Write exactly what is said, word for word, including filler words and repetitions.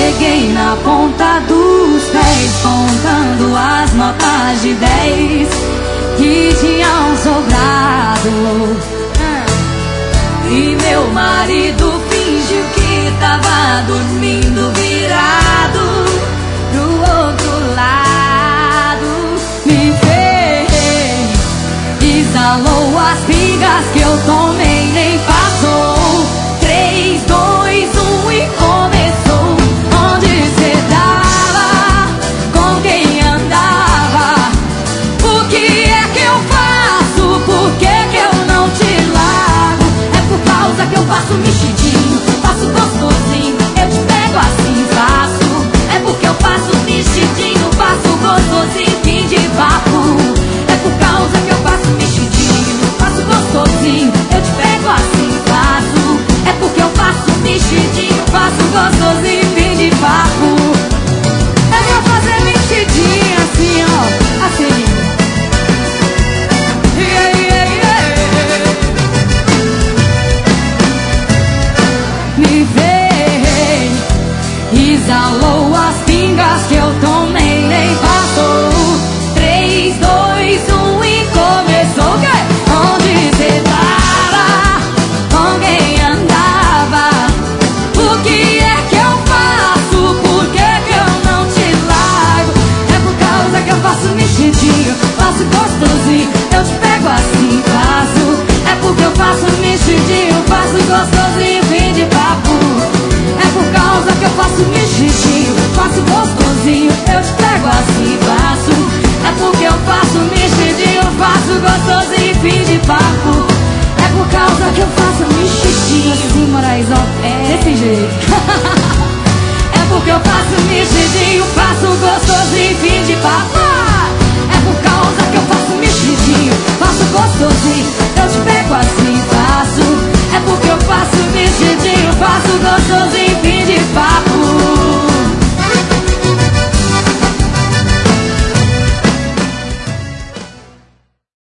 cheguei na ponta dos pés, contando as notas de dez que tinham sobrado. E meu marido fingiu que tava dormindo virado pro outro lado. Me fez, exalou as pingas que eu tomei, nem passou. Três, dois, um e começou. Onde cê tava? Com quem andava? O que é que eu faço? Por que que eu não te largo? É por causa que eu faço mexidinho, faço gostosinho, eu te pego assim, faço. É porque eu faço mexidinho, faço gostosinho, fim de papo. É por causa que eu faço mexidinho, faço gostosinho, eu te pego assim, faço. É porque eu faço mexidinho, faço gostosinho, fim de papo. É pra fazer mexidinho assim, ó, assim. Yeah, yeah, yeah. Me veio, exalou as pingas que eu tomei, nem passou. Três, dois, um e começou. O quê? Onde cê tava? Com quem andava? O que é que eu faço? Por que que eu não te largo? É por causa que eu faço mexidinho, faço gostosinho, eu te pego assim, faço. É porque eu faço mexidinho, faço gostosinho, fim de papo. É por causa que eu faço mexidinho, faço gostosinho, eu te pego assim, faço. É porque eu faço mexidinho, faço gostosinho, fim de papo. É por causa que eu faço mexidinho assim, Moraes, ó, é desse jeito. É porque eu faço mexidinho, faço